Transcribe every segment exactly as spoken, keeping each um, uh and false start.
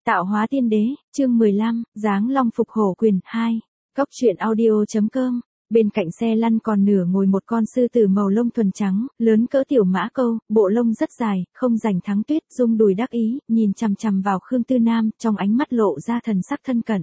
Tạo hóa tiên đế, chương mười lăm, Giáng Long phục hổ quyền hai. Cốc truyện audio.com. Bên cạnh xe lăn còn nửa ngồi một con sư tử màu lông thuần trắng, lớn cỡ tiểu mã câu, bộ lông rất dài, không rành thắng tuyết, rung đùi đắc ý, nhìn chằm chằm vào Khương Tư Nam, trong ánh mắt lộ ra thần sắc thân cận.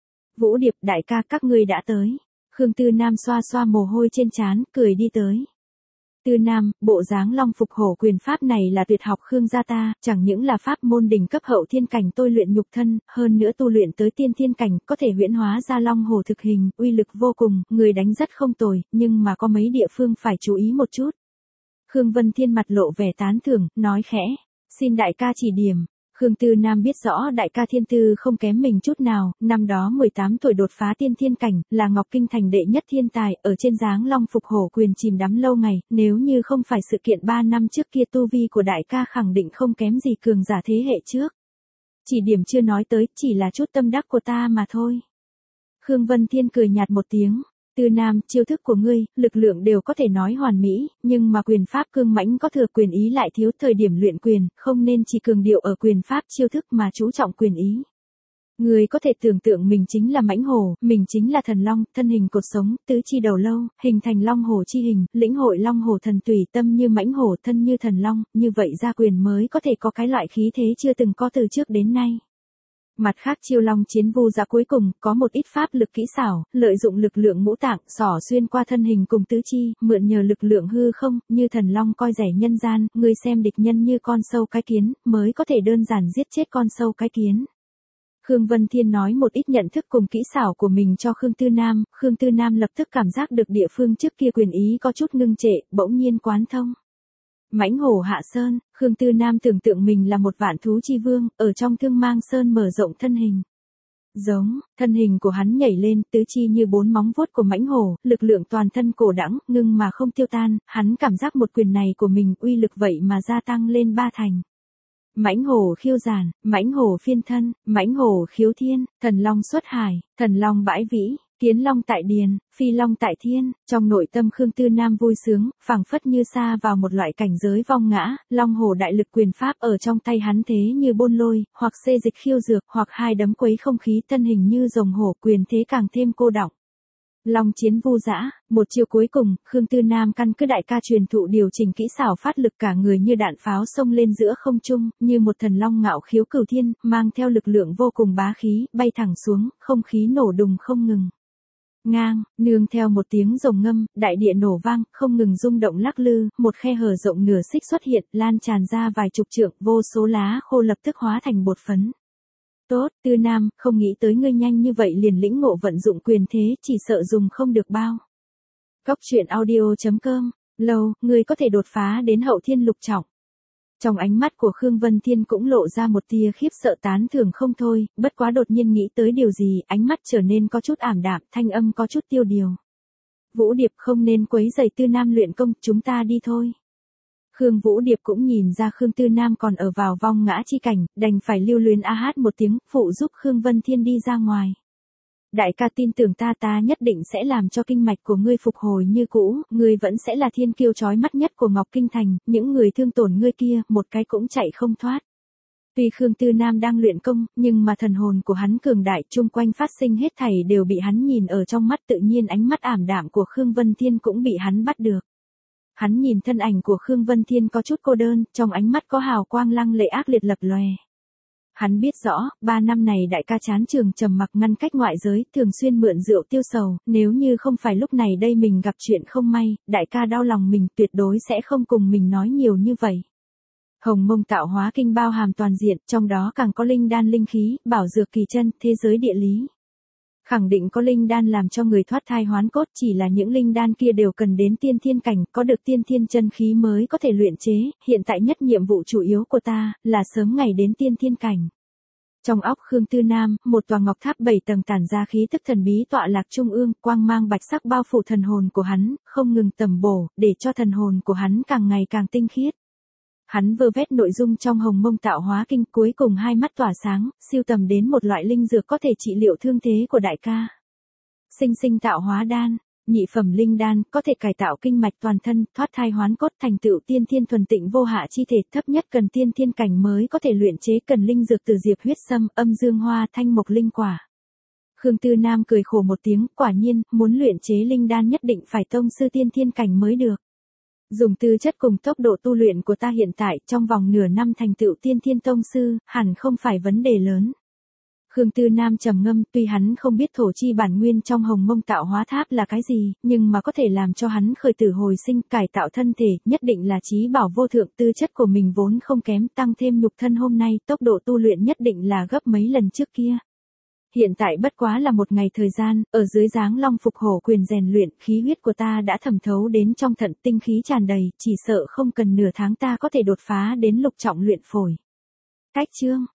Vũ Điệp, đại ca, các ngươi đã tới. Khương Tư Nam xoa xoa mồ hôi trên trán, cười đi tới. Tư Nam, bộ Giáng Long phục hổ quyền pháp này là tuyệt học Khương gia ta, chẳng những là pháp môn đỉnh cấp hậu thiên cảnh tôi luyện nhục thân, hơn nữa tu luyện tới tiên thiên cảnh, có thể huyễn hóa ra long hổ thực hình, uy lực vô cùng, người đánh rất không tồi, nhưng mà có mấy địa phương phải chú ý một chút. Khương Vân Thiên mặt lộ vẻ tán thưởng, nói khẽ, xin đại ca chỉ điểm. Khương Tư Nam biết rõ đại ca thiên tư không kém mình chút nào, năm đó mười tám tuổi đột phá tiên thiên cảnh, là Ngọc Kinh thành đệ nhất thiên tài, ở trên Giáng Long phục hổ quyền chìm đắm lâu ngày, nếu như không phải sự kiện ba năm trước kia tu vi của đại ca khẳng định không kém gì cường giả thế hệ trước. Chỉ điểm chưa nói tới, chỉ là chút tâm đắc của ta mà thôi. Khương Vân Thiên cười nhạt một tiếng. Tư Nam, chiêu thức của ngươi, lực lượng đều có thể nói hoàn mỹ, nhưng mà quyền pháp cương mãnh có thừa, quyền ý lại thiếu, thời điểm luyện quyền, không nên chỉ cường điệu ở quyền pháp chiêu thức mà chú trọng quyền ý. Ngươi có thể tưởng tượng mình chính là mãnh hổ, mình chính là thần long, thân hình cột sống, tứ chi đầu lâu, hình thành long hổ chi hình, lĩnh hội long hổ thần tùy, tâm như mãnh hổ, thân như thần long, như vậy ra quyền mới có thể có cái loại khí thế chưa từng có từ trước đến nay. Mặt khác chiêu long chiến vu dã cuối cùng, có một ít pháp lực kỹ xảo, lợi dụng lực lượng ngũ tạng, xỏ xuyên qua thân hình cùng tứ chi, mượn nhờ lực lượng hư không, như thần long coi rẻ nhân gian, người xem địch nhân như con sâu cái kiến, mới có thể đơn giản giết chết con sâu cái kiến. Khương Vân Thiên nói một ít nhận thức cùng kỹ xảo của mình cho Khương Tư Nam, Khương Tư Nam lập tức cảm giác được địa phương trước kia quyền ý có chút ngưng trệ, bỗng nhiên quán thông. Mãnh hổ hạ sơn, Khương Tư Nam tưởng tượng mình là một vạn thú chi vương, ở trong Thương Mang Sơn mở rộng thân hình. Giống, thân hình của hắn nhảy lên, tứ chi như bốn móng vuốt của mãnh hổ, lực lượng toàn thân cổ đãng, ngưng mà không tiêu tan, hắn cảm giác một quyền này của mình uy lực vậy mà gia tăng lên ba thành. Mãnh hổ khiêu giản, mãnh hổ phiên thân, mãnh hổ khiếu thiên, thần long xuất hải, thần long bãi vĩ. Kiến long tại điền, phi long tại thiên, trong nội tâm Khương Tư Nam vui sướng, phảng phất như xa vào một loại cảnh giới vong ngã, long hổ đại lực quyền pháp ở trong tay hắn thế như bôn lôi, hoặc xê dịch khiêu dược, hoặc hai đấm quấy không khí, thân hình như rồng hổ, quyền thế càng thêm cô đọng. Long chiến vu dã, một chiêu cuối cùng, Khương Tư Nam căn cứ đại ca truyền thụ điều chỉnh kỹ xảo phát lực cả người như đạn pháo xông lên giữa không trung, như một thần long ngạo khiếu cửu thiên, mang theo lực lượng vô cùng bá khí, bay thẳng xuống, không khí nổ đùng không ngừng. Ngang, nương theo một tiếng rồng ngâm, đại địa nổ vang, không ngừng rung động lắc lư, một khe hở rộng nửa xích xuất hiện, lan tràn ra vài chục trượng, vô số lá khô lập tức hóa thành bột phấn. Tốt, Tư Nam, không nghĩ tới ngươi nhanh như vậy liền lĩnh ngộ vận dụng quyền thế, chỉ sợ dùng không được bao. Cốc truyện audio.com, lâu, ngươi có thể đột phá đến hậu thiên lục trọng. Trong ánh mắt của Khương Vân Thiên cũng lộ ra một tia khiếp sợ tán thưởng không thôi, bất quá đột nhiên nghĩ tới điều gì, ánh mắt trở nên có chút ảm đạm, thanh âm có chút tiêu điều. Vũ Điệp không nên quấy rầy Tư Nam luyện công, chúng ta đi thôi. Khương Vũ Điệp cũng nhìn ra Khương Tư Nam còn ở vào vong ngã chi cảnh, đành phải lưu luyến a hát một tiếng, phụ giúp Khương Vân Thiên đi ra ngoài. Đại ca tin tưởng ta ta nhất định sẽ làm cho kinh mạch của ngươi phục hồi như cũ, ngươi vẫn sẽ là thiên kiêu chói mắt nhất của Ngọc Kinh Thành, những người thương tổn ngươi kia, một cái cũng chạy không thoát. Tuy Khương Tư Nam đang luyện công, nhưng mà thần hồn của hắn cường đại, chung quanh phát sinh hết thảy đều bị hắn nhìn ở trong mắt, tự nhiên ánh mắt ảm đạm của Khương Vân Thiên cũng bị hắn bắt được. Hắn nhìn thân ảnh của Khương Vân Thiên có chút cô đơn, trong ánh mắt có hào quang lăng lệ ác liệt lập lòe. Hắn biết rõ, ba năm này đại ca chán trường trầm mặc ngăn cách ngoại giới, thường xuyên mượn rượu tiêu sầu, nếu như không phải lúc này đây mình gặp chuyện không may, đại ca đau lòng mình tuyệt đối sẽ không cùng mình nói nhiều như vậy. Hồng Mông Tạo Hóa Kinh bao hàm toàn diện, trong đó càng có linh đan linh khí, bảo dược kỳ chân, thế giới địa lý. Khẳng định có linh đan làm cho người thoát thai hoán cốt, chỉ là những linh đan kia đều cần đến tiên thiên cảnh, có được tiên thiên chân khí mới có thể luyện chế, hiện tại nhất nhiệm vụ chủ yếu của ta, là sớm ngày đến tiên thiên cảnh. Trong óc Khương Tư Nam, một tòa ngọc tháp bảy tầng tản ra khí tức thần bí tọa lạc trung ương, quang mang bạch sắc bao phủ thần hồn của hắn, không ngừng tầm bổ, để cho thần hồn của hắn càng ngày càng tinh khiết. Hắn vơ vét nội dung trong Hồng Mông Tạo Hóa Kinh, cuối cùng hai mắt tỏa sáng, siêu tầm đến một loại linh dược có thể trị liệu thương thế của đại ca. Sinh sinh tạo hóa đan, nhị phẩm linh đan, có thể cải tạo kinh mạch toàn thân, thoát thai hoán cốt, thành tựu tiên thiên thuần tịnh vô hạ chi thể, thấp nhất cần tiên thiên cảnh mới có thể luyện chế, cần linh dược từ diệp huyết sâm, âm dương hoa, thanh mộc linh quả. Khương Tư Nam cười khổ một tiếng, quả nhiên, muốn luyện chế linh đan nhất định phải tông sư tiên thiên cảnh mới được. Dùng tư chất cùng tốc độ tu luyện của ta hiện tại, trong vòng nửa năm thành tựu tiên thiên tông sư, hẳn không phải vấn đề lớn. Khương Tư Nam trầm ngâm, tuy hắn không biết thổ chi bản nguyên trong hồng mông tạo hóa tháp là cái gì, nhưng mà có thể làm cho hắn khởi tử hồi sinh, cải tạo thân thể, nhất định là chí bảo vô thượng, tư chất của mình vốn không kém, tăng thêm nhục thân hôm nay, tốc độ tu luyện nhất định là gấp mấy lần trước kia. Hiện tại bất quá là một ngày thời gian, ở dưới dáng long phục hổ quyền rèn luyện, khí huyết của ta đã thẩm thấu đến trong thận, tinh khí tràn đầy, chỉ sợ không cần nửa tháng ta có thể đột phá đến lục trọng luyện phổi. Cách chương